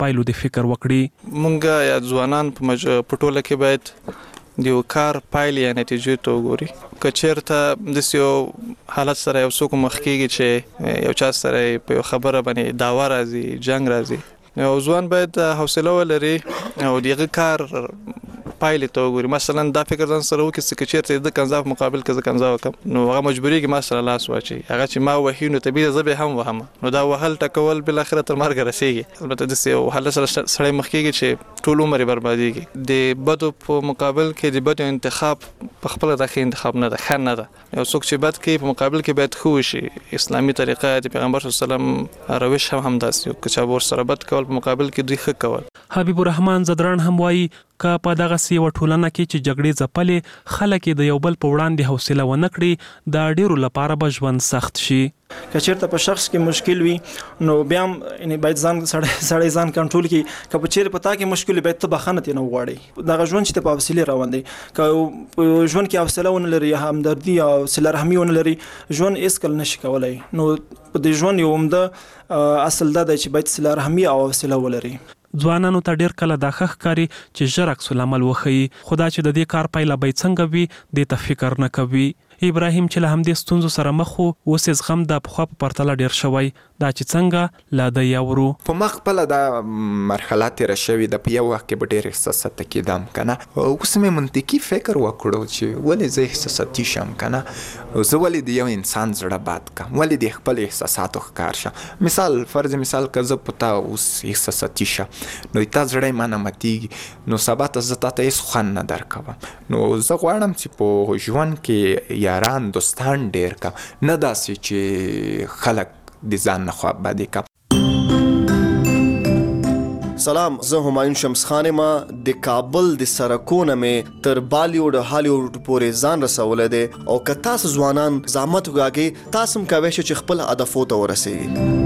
پایلو د فکر وکړي. مونږ یا ځوانان په ټوله کې باید د یو کار پایلې یا نتیجې ته وګوري. که چېرته داسې یو حالت سره یو څوک مخ کېږي چې یو چا سره په یو خبره باندې دعوا راځي، جنګ راځي، یو ځوان باید حوصله ولري او د هغه کار پایلې ته وګوري. مثلا دا فکر ځان سره وکړي چې که چېرته د کنځا په مقابل کې زه کنځا وکړم نو هغه مجبورېږي ما سره لاس واچوي. هغه چې ما وهي نو طبیعي زه به هم وهم، نو دا وهل ټکول بالاخره تر مرګه رسېږي. البته داسې یو حالت سره سړی مخ کېږي چې ټول عمر یې بربادېږي. د بدو په مقابل کې د بدو انتخاب په خپله دا ښه انتخاب نه ده، ښه نه ده. یو څوک چې بد کوي په مقابل کې باید ښه وشي. اسلامي طریقه د پیغمبر صلی الله علیه وسلم روش هم همداسې، که چا ورسره بد کول په مقابل کې دوی ښه کول. حبیب الرحمن زدران هم وایي که په دغسې یوه ټولنه کې چې جګړې ځپلې خلک د یو بل په وړاندې حوصله ونه کړي د ډېرو لپاره به ژوند سخت شي. که چېرته په شخص کې مشکل وي نو بیا هم باید سړی ځان کنټرول کړي. که په چېرې په تا کې مشکل وي باید ته بخښنه ترې نه وغواړې. دغه ژوند چې ته په حوصلې روان دی، که په ژوند کې حوصله ونه لري، همدردي او صله رحمي ونه لري، ژوند هېڅکله نشي کولی. نو په دې ژوند یو عمده اصل دا دی چې باید صله رحمي او حوصله ولري. ځوانانو ته ډېر کله دا ښه ښکاري چې ژر عکس العمل وښیي، خو دا چې د دې کار پایله به یې څنګه وي دې ته فکر نه کوي. ابراهیم چې له همدې ستونزو سره مخ و، اوس یې زغم د پخوا په پرتله ډېر شوی. دا چې څنګه له ده یې اورو. په ما خپله دا مرحله تېره شوې ده. په یو وخت کې به ډېر احساساتي کېدم که نه. اوس مې منطقي فکر وکړو چې ولې زه احساساتي شم که نه. زه ولې د یو انسان زړه بد کړم، ولې د خپل احساساتو ښکار شم. مثال فرض مثال که زه په تا اوس احساساتي شم نو تا زړه یې مانه ماتېږي، نو سبا ته زه تا ته هېڅ خوند نه درکوم. نو زه غواړم چې په ژوند کې یاران دوستان ډېر کړم، نه داسې چې خلک د ځان نه خوا بدې کړم. سلام، زه همایون شمس خان یم. د کابل د سرکونه مې تر بالیوډ هالیوډ پورې ځان رسولی دی، او که تاسو ځوانان زحمت وګاږئ تاسو هم کولی شئ چې خپل هدفو ته ورسیږئ.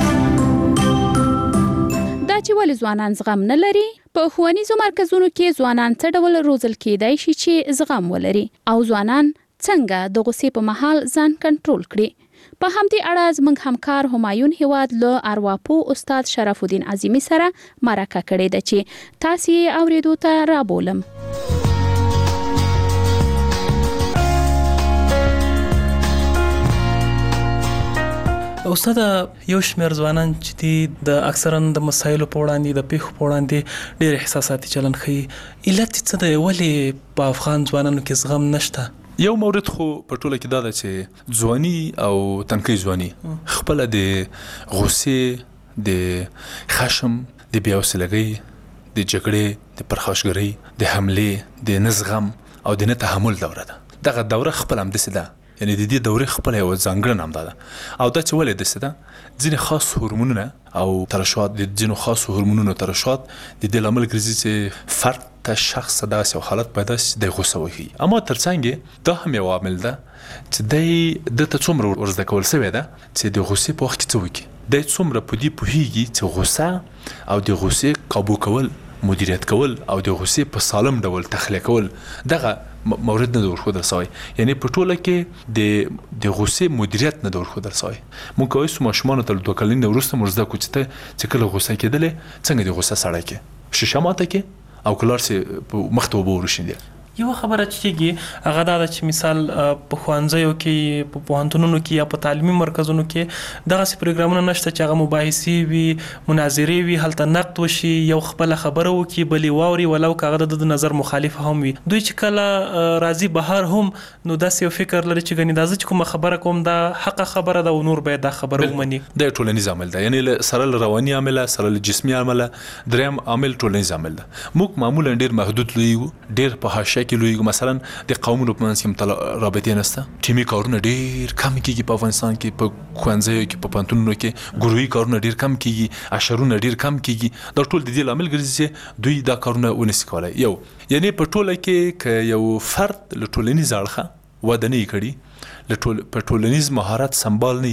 دا چې ولې ځوانان زغم نه لري؟ په ښوونیزو مرکزونو کې ځوانان څه ډول روزل کېدای شي چې زغم ولري، او ځوانان څنګه د غوسې په مهال ځان کنټرول کړي؟ په همدې اړه زموږ همکار همایون هیواد له ارواپوه استاد شرف الدین عظیمي سره مرکه کړې ده چې تاسو یې اورېدو ته رابولم. استاد، یو شمېر ځوانان چې دي د اکثرا د مسایلو په وړاندې د پیښو په وړاندې ډېر احساساتي چلند ښیي. علت یې څه دی؟ ولې په افغان ځوانانو کې زغم نشته؟ یو مورد خو په ټوله کې دا ده چې ځواني او تنکۍ ځواني خپله د غوسې، د خشم، د بې حوصلګۍ، د جګړې، د پرخاشګرۍ، د حملې، د نه زغم او د نه تحمل دوره ده. دغه دوره خپله همداسې ده، یعنی د دې دورې خپله یوه ځانګړنه همدا ده. او دا چې ولې داسې ده، ځینې خاص هورمونونه او ترشحات، د ځینو خاصو هورمونونو ترشحات د دې لامل ګرځي چې فرد ته شخص داسې یو حالت پیدا شي چې دی غوسه وښیي. اما تر څنګ دا هم یو عامل ده چې دی دته څومره ورزده کول سوی ده چې د غوسې په وخت کې څه وکړي. دی څومره په دې پوهېږي چې غوسه او د غوسې قابو کول، مدیریت کول او د غوسې په سالم ډول تخلیه کول دغه مورد نه ده ورښودل سوی. یعنی په ټوله کې د غوسې مدیریت نه ده ورښودل سوی. موږ کولی شو ماشومانو ته له 2 کلنۍ نه وروسته موږ زده کړو چې کله غوسه کېدلې څنګه د غوسه سړی کې شیشه ماته کې او کلار سي مخ ته وبو ورشیندل. یو خبره چې کېږي هغه دا ده چې مثال په ښوونځیو کې، په پوهنتونونو کې یا په تعلیمي مرکزونو کې دغسې پروګرامونه نشته چې هغه مباحثې وي، مناظرې وي، هلته نقد وشي، یو خپله خبره وکړي، بل یې واوري، ولو که هغه د نظر مخالف هم وي. دوی چې کله راځي بهر هم نو داسې یو فکر لري چې ګنې دا زه چې کومه خبره کوم دا حقه خبره ده او نور باید دا خبره ومني. دا ټولنیز عامل ده، یعنی سره له رواني عامله، سره له جسمي عامله، دریم عامل ټولنیز عامل ده. موږ معمولا ډېر محدود لوی یو، ډېر په حاشیه کې لوی یو. مثلا د قومونو په منځ کې رابطې نشته، ټیمي کارونه ډېر کم کېږي په افغانستان کې، په ښوونځیو کې، په پوهنتونونو کې ګروهي کارونه ډېر کم کېږي، عشرونه ډېر کم کېږي. دا ټول د دې لامل ګرځي چې دوی دا کارونه ونشي کولی. یو یعنی په ټوله کې که یو فرد له ټولنیز اړخه وده نه یې کړي، په ټولنیز مهارت سمبال نه یي،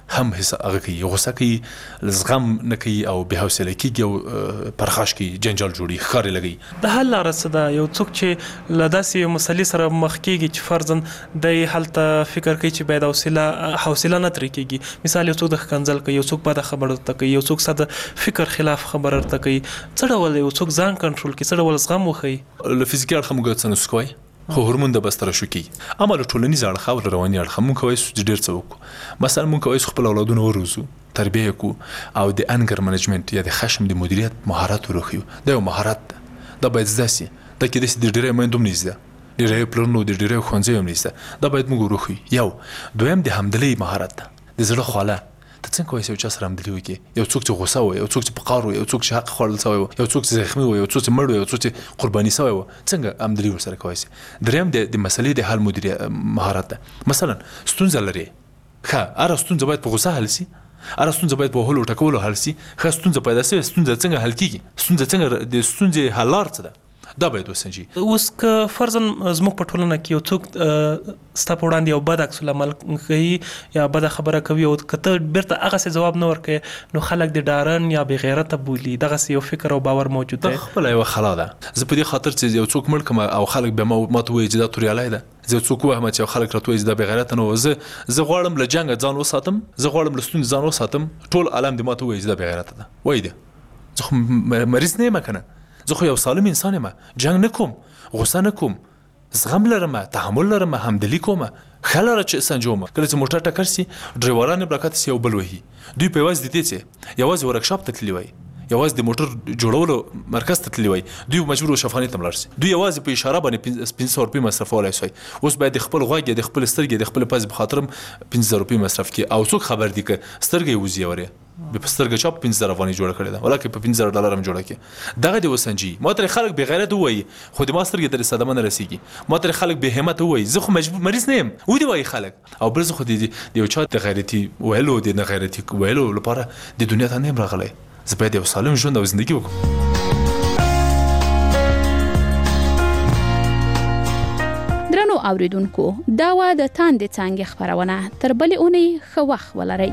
هم هغه کوي غوسه کوي زغم نه کوي او بې حوصله کېږي او پرخاش کوي جنجال جوړي ښکارې لګوي. د حل لاره څه ده؟ یو څوک چې له داسې مسلې سره مخ کېږي چې فرضاً دی هلته فکر کوي چې باید حوصله نه ترې کېږي، مثال یو څوک د ښکنځل کوي، یو څوک بده خبره ورته کوي، یو څوک ستا د فکر خلاف خبره ورته کوي، څه ډول یو څوک ځان کنټرول کړي، څه ډول زغم وښیي؟ له فزیکي اړخه موږ څه نسو کوی، خو هورمون د بس ترشح کیږي. اما له ټولنیز اړخه او رواني اړخه موږ کوی چې ډېر څه وکړو. مثلا موږ کوی خپل اولادونه وروزو، تربیه کو او د انګر منیجمنت یا د خشم د مدیریت مهارت ورخیو. دا یو مهارت ده، دا باید زده سي. دا کې د ډېرې میندوم نشته، ډېرې پلرونو د ډېرې ښوونځیو هم نشته. دا باید موږ ورخیو. یو دویم د حمدلي مهارت ده، د زړه خواله. ته څنګه کوی چې چا سره حمدلي وکړي؟ یو څوک چې غوسه وي، یو څوک چې په قهر وي، یو څوک چې حق خوړل شوی وي، یو څوک چې زخمي وي، یو څوک چې مړ وي، یو څوک چې قرباني شوی وي، څنګه حمدلي ورسره کوی شي؟ دریم د مسلې د حل مدیریت مهارت ده. مثلا ستونزه لري، ښه هره ستونزه باید په غوسه حل شي، هره ستونزه باید په وهلو ټکولو حل شي. ښه ستونزه پیدا شوې، ستونزه څنګه حل کېږي؟ ستونزه څنګه د ستونزې حل لار څه ده؟ دا باید وسنجي. اوس که فرضاً زموږ په ټولنه کې یو څوک ستا په وړاندې یو بد عکس العمل کوي یا بده خبره کوي او که ته بیرته هغسې جواب نه ورکوې نو خلک د ډارن یا بې غیرته بولي. دغسې یو فکر او باور موجود دی. خپله یوه خلا ده. زه په دې خاطر چې یو څوک مړ کړم او خلک بیا ماته ووایي چې دا توریالی ده، زه څوک وهم چې خلک راته وایي چې دا بې غیرته نه و، زه غواړم له جنګه ځان وساتم، زه غواړم له ستونزې ځان وساتم، ټول عالم دې ماته ووایي چې دا بې غیرته ده. وایي ده زه خو مریض نه یم که نه، زه خو یو سالم انسان یم، جنګ نه کوم، غوسه نه کوم، زغم لرم، تحمل لرم، همدلي کوم، ښه لاره چې سنجوم. کله چې موټر ټکر سي ډرایوران یې براکته سي یو بل وهي، دوی په یوازې د دې چې یوازې ورکشاپ ته تللي وای، یوازې د موټر جوړولو مرکز ته تللي وای، دوی مجبور وو شفاخانې ته ولاړ سي، دوی یوازې په اشاره باندې 500 روپۍ مصرفولی شوی. اوس باید د خپل غوږ یا د خپل سترګې د خپل پزې په خاطر هم 500 روپۍ مصرف کړي. او څوک خبر دي که سترګه یې وځي اورې په سترګه چا 15,000 افغانۍ جوړه کړې ده، ولکه په 15,000 ډالر هم جوړه کړي. دغه دې وسنجي. ما ترې خلک بې غیرت ووایي خو د ما سترګې ته صدمه نه رسېږي. ما ترې خلک بې همته ووایي، زه خو مریض نه یم، ودې وایي خلک. او بل زه خو د یو چا د غیرتي ویلو د نه غیرتي ویلو لپاره د دنیا ته نه یم راغلی. زه باید یو سالم ژوند او زندگی وکړم. درنو اوریدونکو، دا وه د تاندې څانګې خپرونه. تر بلې اونۍ ښه وخت ولرئ.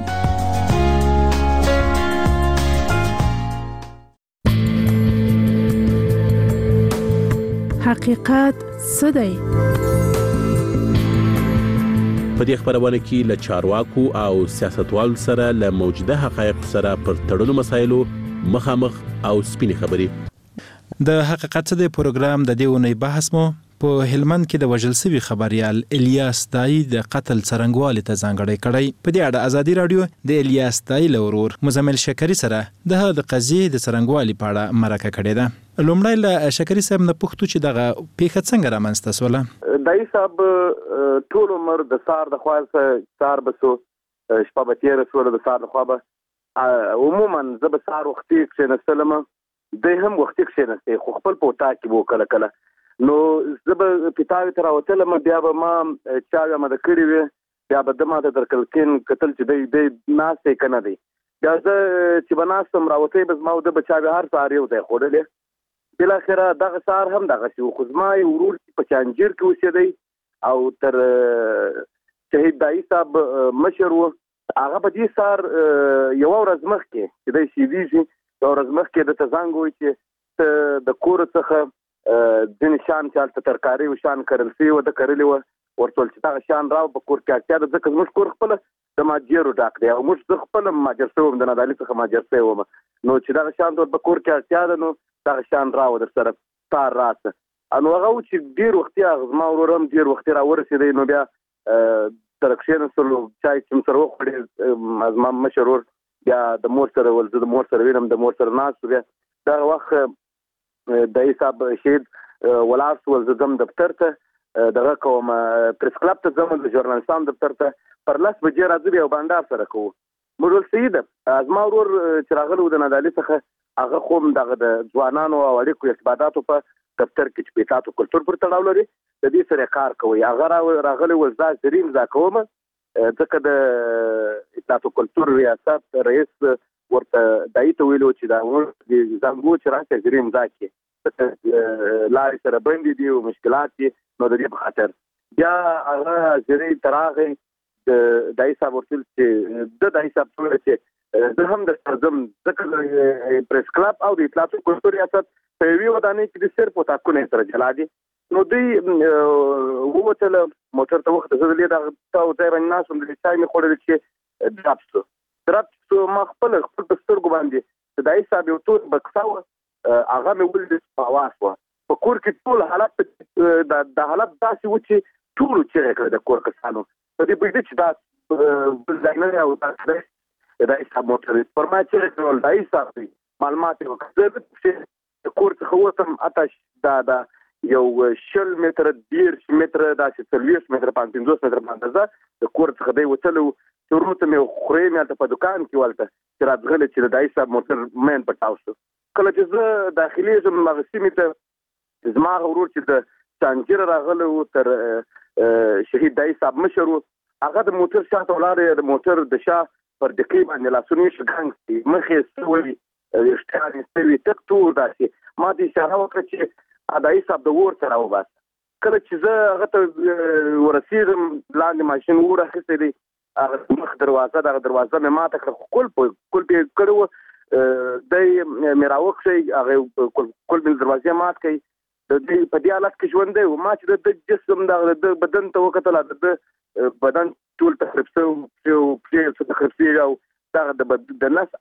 حقیقت څه دی؟ په دې خپرونه کې له چارواکو او سیاستوالو سره له موجوده حقایقو سره پر تړلو مسایلو مخامخ او سپینې خبرې. د حقیقت څه دی پروګرام د دې اونۍ بحث مو په هلمند کې د وژل شوي خبریال الیاس دای د قتل څرنګوالي ته ځانګړی کړی. په دې اړه ازادي راډیو د الیاس دای له ورور مزمل شکري سره د هغه د قضیې د څرنګوالي په اړه مرکه کړې ده. لومړی له شکري صاحب نه پوښتو چې دغه پیښه څنګه رامنځته شوله؟ دای صاحب ټول عمر د سهار د خوا سهار به سو شپه به تېره شوله، د سهار د خوا به عموما زه به سهار وختي کښېنستلم، دی هم وختي کښېنستی، خو خپل په اطاق کې به کله کله نو زه به پیتاوي ته راوتلم، بیا به ما چاوې اماده کړې وې، بیا به ده ماته در کلکین کتل چې دی ناست دی که نه دی. بیا زه چې به ناستم راوتی به زما ده به چاوې هر سهار یو ځای خوړلې. بالاخره دغه سهار هم دغسې و، خو زما یو ورور په چانجیر کې اوسېدی او تر شهید دایي صاحب مشر و، هغه به دې سهار یوه ورځ مخکې چې دی شهیدېږي، یوه ورځ مخکې ده ته زنګ ووایي چې ته د کور څخه ځینې شیان چې هلته ترکاري و شیان کرل شوي وه، ده کرلي وه، ورته ویل چې دغه شیان راوړه په کور کې اړتیا ده، ځکه زموږ کور خپله د ماجیرو ډک دی او موږ زه خپله ماجر شوی وم، د نادعلي څخه ماجر شوی وم، نو چې دغه شیان ته په کور کې اړتیا ده نو دغه شیان راوړه در سره تار راسه. نو هغه و چې ډېر وختي هغه زما ورور هم ډېر وختي راورسېدی، نو بیا سره کښېنستلو، چای چې م سره وخوړې، زما مشر ورور بیا د مور سره ول، زه د مور سره وینم، د مور سره ناست و. بیا دغه وخت دایي صاحب شهید ولاړ شول، زه ځم دفتر ته دغه کوم پریس کلب ته ځم، د ژورنالستانو دفتر ته پر 10 بجې راځو، بیا یو بانډار سره کوو. موږ ویل صحیح ده، زما ورور چې راغلی و د نادعلي څخه، هغه خو هم دغه د ځوانانو او اړیکو ارتباطاتو په دفتر کې چې په اطاعت کلتور پر تړاو لري د دې سره کار کوي. هغه راغلی و، زه زرین امضا کوم، ځکه د اطاعت کلتور ریاست رئیس ورته دایي ته ویلو چې دا زنګو چې راشه زرین امضا کړي، لارې سره بندې دي او مشکلات دي، نو د دې په خاطر بیا هغه زرین ته راغی، د حساب ورتل چې د حساب څنګه چې د هم د سرزم ځکه پریس کلب او د اطلاعاتو کلتور ریاست په یوې ودانۍ کې د سر پوتاکونه سره جلا دي نو دوی ووتل موټر ته وخت زه د تا او ځای باندې ناسم د چای مې خوړل چې درپسو ما خپل سترګو باندې د حساب یو تور بکساوه هغه مې ولید په اواز وه په کور کې ټول حالت د حالت داسې و چې ټولو چیغې کړې د کور کسانو په دې پوهېده چې دا بل ځای نه دی او دا د حساب موټر پر ما چیغې کړل د حساب دی معلومات یې وکړه زه د کور څخه ووتم اتش دا یو 20 متره 30 متره داسې 40 متره 50 متره باندې د کور څخه دی وتلو شروع ته مې خورې مې په دکان کې ولته چې راځغله چې د حساب موټر مین پټاو شو کله چې زه داخلي زم مغسیمې ته زما ورور چې د چانجر راغله تر شهید دای صاحب مشر هغه د موټر شاته ولاړ د موټر د شا پر دقیق باندې لاسونه شګنګ مخې سوي اشتهاري سوي تک تور داسې ما دې اشاره وکړه چې دای صاحب د ور سره وباس کله چې زه هغه ته ورسېدم لاندې ماشين ورخصې دي هغه مخ دروازه مې ماته کړه کول به کړو دای مې راوخی هغه کول بل دروازه مات کړي د دې په دې حالت کې ژوند دی او ما چې د جسم د بدن ته وکتل د بدن ټول تخریب شو په تخریب شو او د نس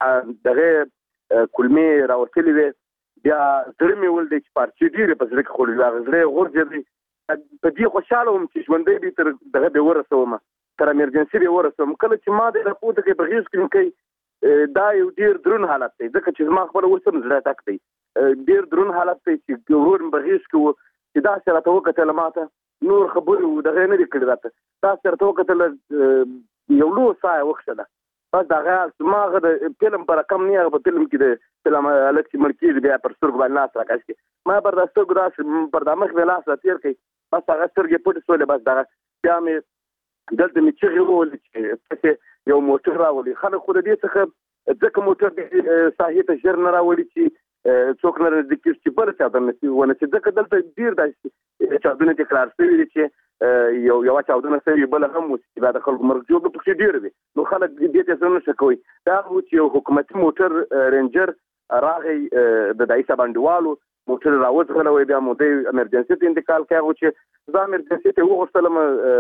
دغه کلمې راوتلې وي بیا زړه مې ول د پارچې ډیره په ځل کې خوري هغه غورځي په دې خوشاله وم چې ژوند دی تر دغه به ورسوم تر امرجنسي به ورسوم کله چې ما د راپورته کې بغیز کې دا یو ډیر درون حالت دی ځکه چې ما خبر وسم زړه تک دی ډیر درون حالت دی چې ورور بغیز کې چې دا سره ته وکتل ماته نور خبرو دغه نه کړی راته دا سره ته وکتل یو لو سای وخته بس دغه ما غو فلم پر کم نه په فلم کې د فلم الکسی ملکی بیا پر سترګ باندې لاس راکړي ما پر د سترګ راس پر د مخ لاس تیر کړي بس هغه سترګې پټ سولې بس دغه بیا مې دلته مې چې غوول چې یو موټر راولي خلک خو دې څخه ځکه موټر د ساحې ته ژر نه راولي چې څوک نه د کیس چې بل چا د نسی ونه چې ځکه دلته ډیر داسې چاودنه تکرار شوی دي چې یو چاودنه شوی بل هم چې بعد خلکو مرګ جوړ په ډیر دي نو خلک دې ته څه نه شکوي دا چې یو حکومتي موټر رینجر راغی د دایسه باندېوالو موټر راوځغلوي بیا مو د امرجنسي ته انتقال کاوه چې زه امرجنسي ته وغوښتلم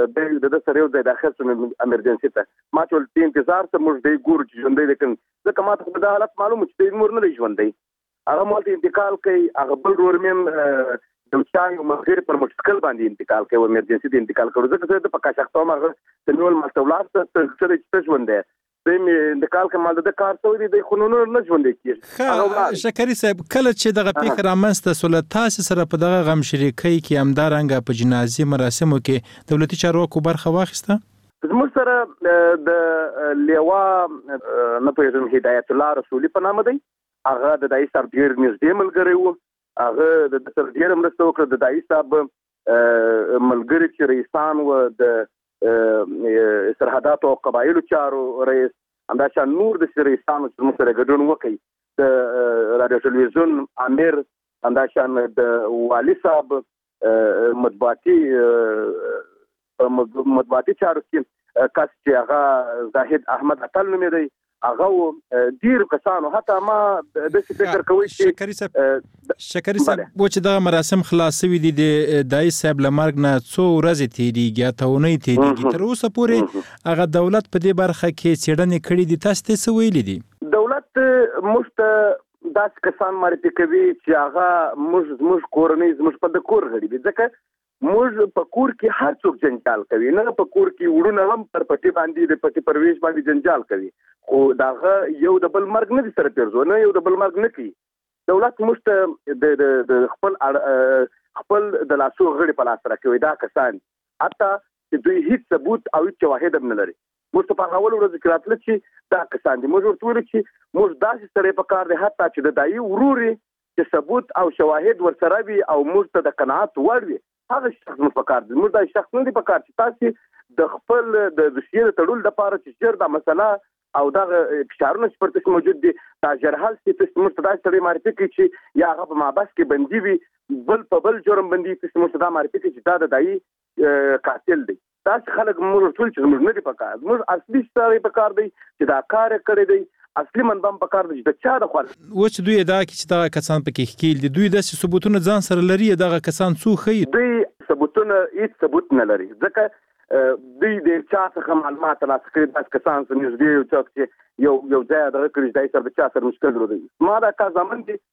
د سره یو ځای داخل شوم امرجنسي ته ما ټول انتظار ته موږ دی ګور چې ژوندې لیکن ځکه ما ته دا حالت معلوم چې د مور نه دی ژوندې هغه مالته انتقال کوي هغه بل ور مې د چای مخیر پر مشکل باندې انتقال کوي امرجنسي ته انتقال کړو ځکه چې په کاشختو مغه د نول مستولات ته چې ژوندې د انتقال کمال د کار ته د قانون نه ژوندې کیږي شکری صاحب کله چې دغه فکر رامنځته سول تاسو سره په دغه غم شریکي کې همدارنګه په جنازي مراسمو کې دولتي چارواکو برخه واخیسته زموږ سره د لیوا نه پېژم هدایت الله رسولي په نامه دی هغه د دای صاحب ډیر نږدې ملګری وو هغه د سر ډیر مرسته وکړه د دای صاحب ملګری چې رئیسان و د سرحدات او قبایلو چارو رئیس همداشان نور د رئیسانو چې موږ سره ګډون وکړي د رادیو ټلویزیون امیر همداشان د والي صاحب مطبوعاتي چارو کې کس چې هغه زاهد احمد اتل نومې دی هغه ډیر کسانو حتی ما د فکر کوي چې شکری صاحب چې دا مراسم خلاصوي دي د دای صاحب لمرګ نه څو ورځې تیریږي ته ونې تیریږي تر اوسه پورې هغه دولت په دې برخه کې څېړنې کړې دي تاسو ته څه ویلي دي دولت مست داس کسان معرفي کوي چې هغه موږ کورنۍ زموږ په د کور غړي دي ځکه موږ په کور کې هر څوک جنجال کوي نه په کور کې وړونه هم پر پټي باندې د پټي پرويش باندې جنجال کوي خو داغه یو د بل مرګ نه سره پیرزو نه یو د بل مرګ نه کوي دولت مشت د خپل د لاسو غړي په لاس راکوي دا کسان حتی چې دوی هیڅ ثبوت او هیڅ واحد هم نه لري موږ په اول ورځ کې راتل چې دا کسان دي موږ ورته ویل چې موږ داسې سره په کار دي حتی چې د دایي وروري چې ثبوت او شواهد ورسره وي او موږ ته د قناعت وړ وي هغه شخص مو په کار دي موږ دا شخص نه دی په کار چې تاسو د خپل د دوسیې تړول د پاره چې چیر دا مسله او دا فشارونه چې پرته موجود دي دا جرحال چې تاسو موږ ته دا ستړي معرفي کوي چې یا هغه په مابس کې بندي وي بل په بل جرم بندي تاسو موږ ته دا معرفي کوي چې دا د دایي قاتل دی تاسو خلک موږ ټول چې موږ نه دي پکار موږ اصلي ستاره پکار دی چې دا کار کړی دی اصلي منبم پکار دی د چا د خپل چې دوی دا چې دا کسان پکې ښکیل دي دوی د ثبوتونه ځان سره لري دغه کسان څو خي دوی ثبوتونه هیڅ ثبوت نه لري ځکه دوی د چا څخه معلومات ترلاسه کړي د کسان څخه نږدې یو څوک چې یو ځای دغه کړي دای سره د چا سره مشکل لري ما دا کار زمون دي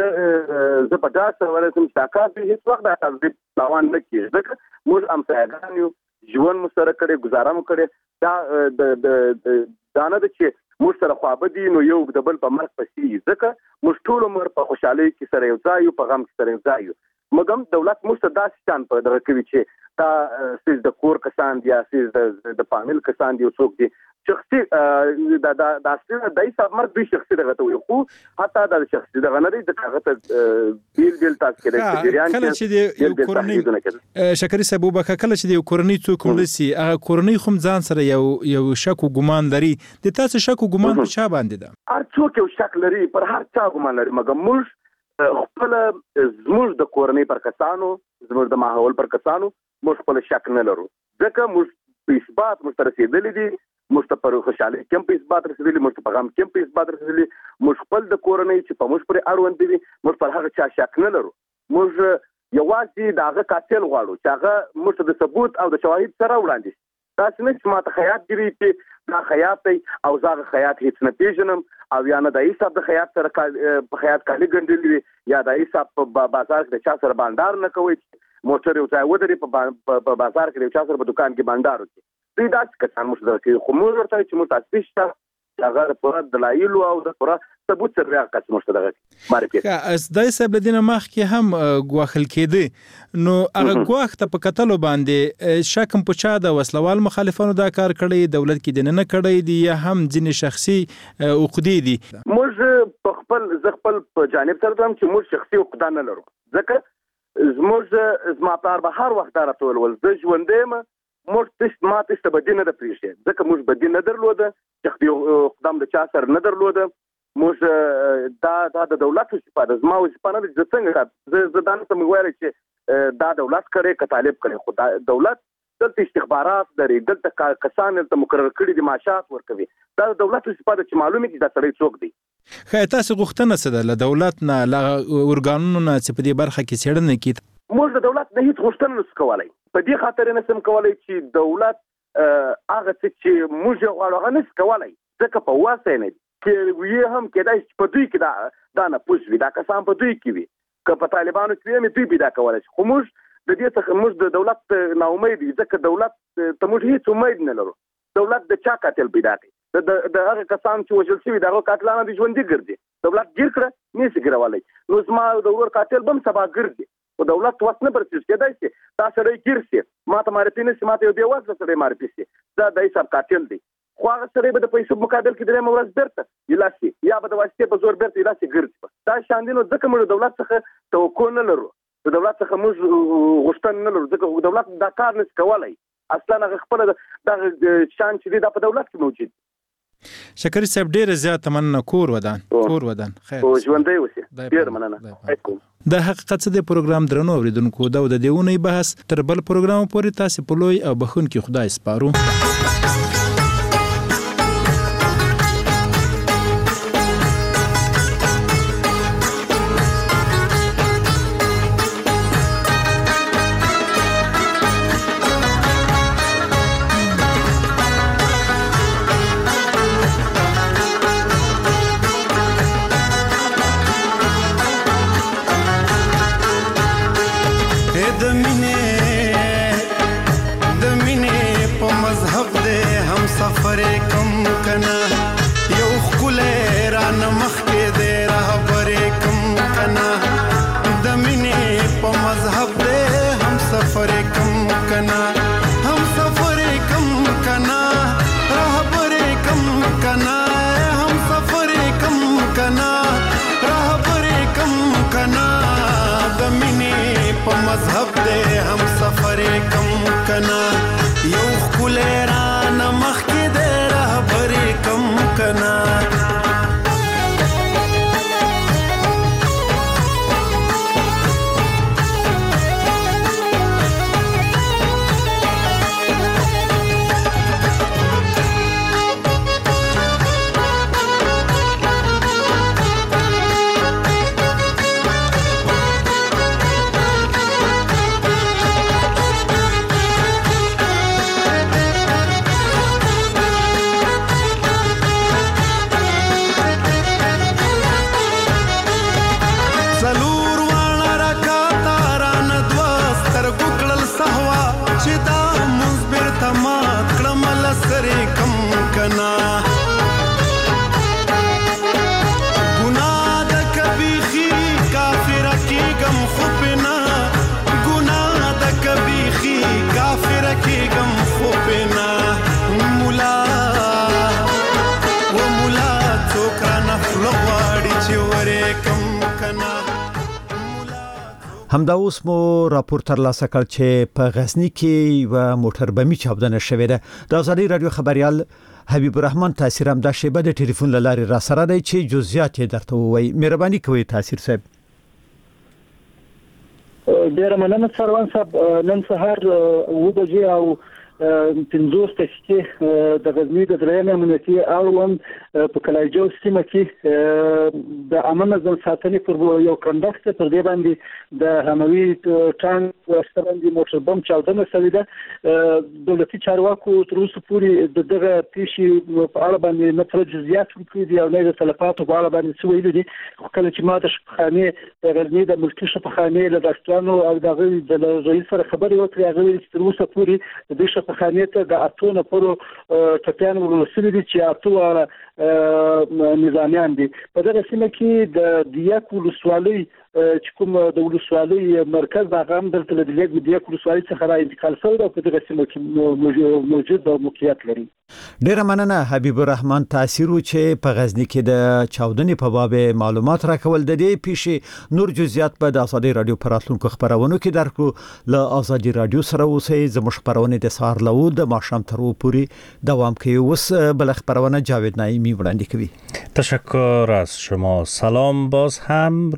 زه په تاسو ورته مشتاقات دي هیڅ وخت دا تاسو روان نه کیږي ځکه موږ هم ساګان یو ژوند مو سره کړي گزاره مو کړي دا د دانه د چې موږ سره خوابدي نو یو د بل په مرګ پسې ځکه موږ ټول عمر په خوشحالي کې سره یو ځای یو په غم کې سره یو ځای یو مګم دولت موږ ته داسې شان په دغه کوي چې دا سیس د کور کسان دي سیس د فامیل کسان دي څوک دي شخصي دا د حساب مرګ دوی شخصي دغه ته وي خو حتی دا شخصي دغه نه دی د هغه ته بیل تاسو کې د جریان کله چې د یو کورنۍ شکري صاحب وبکه کله چې د یو کورنۍ څوک ملسي هغه کورنۍ خو ځان سره یو شک او ګمان لري د تاسو شک او ګمان په چا باندې ده هر څوک یو شک لري پر هر چا ګمان لري مګر موږ خپل زموږ د کورنۍ پر کسانو زموږ د ماحول پر کسانو موږ خپل شک نه لرو ځکه موږ په اثبات موږ رسیدلې دي موږ ته پر خوشاله کم په اثبات رسیدلې موږ ته په غم کم په اثبات رسیدلې موږ خپل د کورنۍ چې په موږ پر اړوند دي موږ پر هغه چا شک نه لرو موږ یوازې داغه قاتل غواړو چې هغه موږ د ثبوت او د شواهد سره وړاندې تاسو نه چې ماته خیاط دی چې دا خیاط دی او زاغه خیاط هیڅ نه پیژنم او یا نه د حساب د خیاط سره په خیاط کالي ګنډلې یا د حساب په بازار کې د چا سره بانډار نه کوي موټر یو ځای ودرې په بازار کې د چا سره په دکان کې بانډار وکړي دوی دا کسان موږ درکې خو موږ ورته چې موږ تاسو شته هغه پر دلایل او د پر ثبوت سره راځي موږ دغه معرفي از دای صاحب لدینه مخ کې هم غواخل کېده نو هغه غواخ ته په قتل باندې شکم په چا د وسلوال مخالفانو دا کار کړی دولت کې د نه کړی دی یا هم ځین شخصي عقدې دي موږ په خپل په جانب سره هم چې موږ شخصي عقده نه لرو ځکه زما پلار به هر وخت راته ول زه ژوندې موږ ماته څه بدینه د پریشه ځکه موږ بدینه درلوده چې قدم د چا سره نه درلوده موږ دا د دولت استفاده زما وسپانه د څنګه زه دانه سم وایي چې دا دولت کوي که طالب کوي خو دولت دلته استخبارات لري دلته کسان ته مقرر کړي دي معاشات ورکوي دا د دولت استفاده چې معلومه دي دا سړی څوک دی خو تاسو غوښتنه څه ده له دولت نه له ارګانونو نه چې په دې برخه کې څېړنه کوي موږ د دولت نه هیڅ غوښتنه نشو کولای په دې خاطر نه سم کولای چې دولت هغه چې موږ غواړو هغه نشو کولای ځکه په واسه نه کې وی هم کېدای چې په دوی کې دا نه پوښوي دا کسان په دوی کې وي که په طالبانو کې مې دوی پیدا کولای خو موږ د دې څخه موږ د دولت نا امید دي ځکه دولت ته موږ هیڅ امید نه لرو دولت د چا قاتل پیدا کوي د هغه کسان چې وژل شوي دغه قاتلانو د ژوندۍ ګرځي دولت ګیر کړه نشي ګرولای نو زما د ور قاتل بم سبا ګرځي او دولت واسه نه پرڅ کېدای شي تاسو لري ګیر شي ماته معرفي نه سي ماته یو دیوازه سره معرفي شي دا د حساب قاتل دی خو هغه سره به د پیسو مقابل کې درې مورز برته یلاسي یا به د واسطه په زور برته یلاسي ګرځي دا شاندینو ځکه موږ دولت څخه توقع نه لرو د دولت څخه موږ غوښتنه نه لرو ځکه دولت دا کار نشي کولای اصلا هغه خپل د شان چې دا په دولت کې موجود شکري صاحب ډېر زیات مننه کور ودان خیر او ژوندۍ اوسئ ډېر مننه د حقیقت د پروګرام درنو اوریدونکو دا د دیونی بحث تر بل پروګرام پورې تاسو په لوی او بخون کې خدای سپارو خوبنا گناه د کبیخی کافر کېږم خوبنا مولا و مولا څوک رانه خوله غواړي چې ورېکم کنه. همدا اوس مو راپور ترلاسه کړ چې په غزنی کې یوه موټر بمي چاودنه شوې ده. د ازادي رادیو خبريال حبیب الرحمن تاثیر هم دا شیبه د ټلیفون له لارې را سره دی چې جزئیات یې درته ووایي. مهرباني کوئ تاثیر صاحب. ډیره مننه سروان صاحب. نن سهار 9 بجې او 50 دقیقې د غزنی د درېیمې امنیتي اړوند په کلاجو سیمه کې د امن نظم ساتنې پر یو کندښت پر دې باندې د هموي ټانک واسطه باندې موټر بم چاودنه شوې ده. دولتي چارواکو تر اوسه پورې د دغه پیښې په اړه باندې نه څه جزئیات ورکړي دي او نه د تلفاتو په اړه باندې څه ویلي دي. خو کله چې ما د شفاخانې د غزنی د ملکي شفاخانې له ډاکټرانو او د هغوی د رئیس سره خبرې وکړې، هغه ویلي چې تر اوسه پورې د دې خانې ته د 8 نفرو ټپیان ورسېدلي دي چې 8 واړه نظامیان دي. په دغه سیمه کې د دیاک ولسوالۍ چې کوم د ولسوالۍ مرکز هغه هم دلته د دیاک ولسوالۍ څخه را انتقال شوی او په دغه سیمه کې موجود او موقعیت لري. ډیره مننه حبیب الرحمن تاثیر چې په غزنی کې د چاودنې په باب معلومات راکول. د دې پیښې نور جزئیات په د ازادي رادیو پراتلونکو خبرونو کې درکو. له ازادي رادیو سره اوسئ. زموږ خبرونه د سهار له د ماښام تر پورې دوام کوي. اوس بل خبرونه جاوید نعیمی وړاندې کوي. تشکر از شما. سلام. باز هم